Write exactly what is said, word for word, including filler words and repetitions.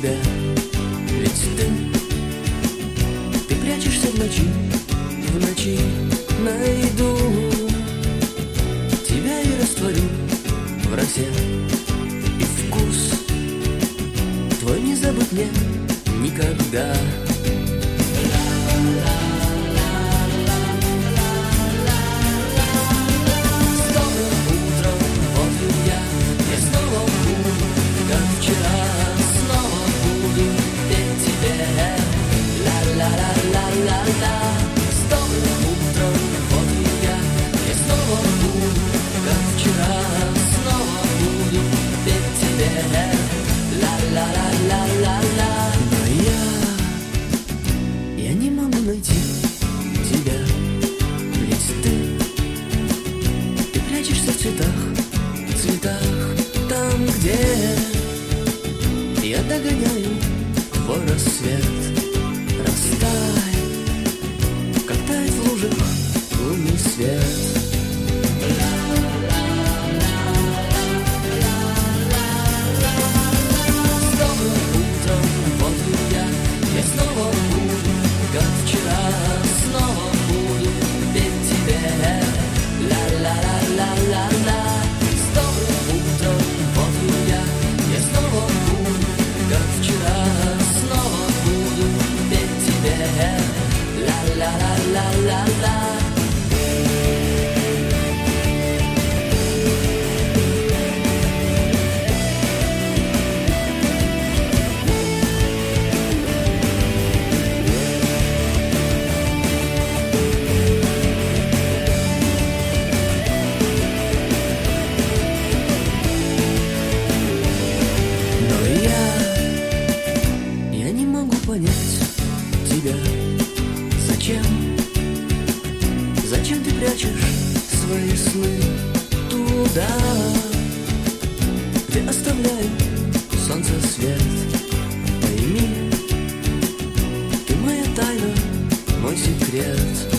тебя. Ведь ты, ты прячешься в ночи, в ночи найду тебя и растворю в росе. И вкус твой не забыть мне никогда. Найти тебя, ведь ты, ты прячешься в цветах, цветах, там, где я догоняю твой рассвет. Растай, как тает в лужах лунный свет. Понять тебя. Зачем? Зачем ты прячешь свои сны туда, где оставляю солнце свет? Пойми, ты моя тайна, мой секрет.